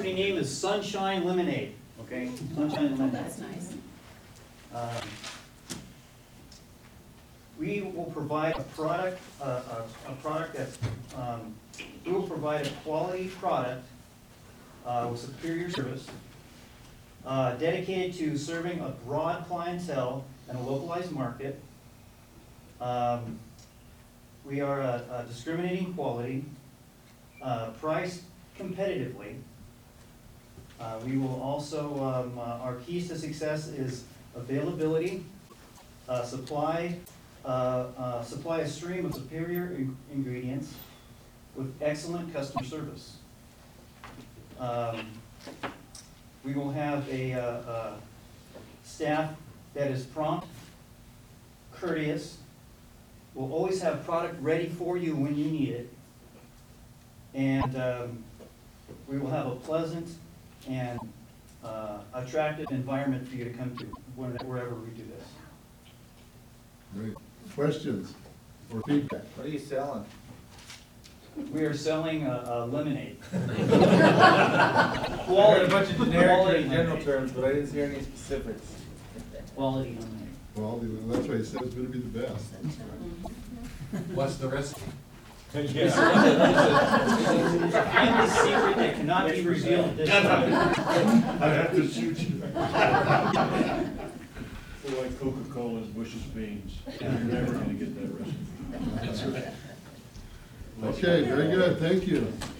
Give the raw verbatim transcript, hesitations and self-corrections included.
company name is Sunshine Lemonade, okay? Sunshine Lemonade. That's nice. Um, We will provide a product, uh, a, a product that's, um, we will provide a quality product, uh, with superior service, uh, dedicated to serving a broad clientele and a localized market. Um, we are a, a discriminating quality, uh, priced competitively. Uh, we will also, um, uh, our keys to success is availability, uh, supply, uh, uh, supply a stream of superior in- ingredients with excellent customer service. Um, we will have a, uh, uh, staff that is prompt, courteous, will always have product ready for you when you need it. And, um, we will have a pleasant and, uh, attractive environment for you to come to when- wherever we do this. Great. Questions or feedback? What are you selling? We are selling a, a lemonade. I heard Quality, a bunch of quality generic general lemonade. terms, but I didn't hear any specifics. Quality lemonade. Well, that's why he said it's gonna be the best. What's the recipe? It's a family secret that cannot be revealed at this time. I'd have to shoot you. So like Coca-Cola's Bush's beans, you're never gonna get that recipe. That's right. Okay, very good, thank you.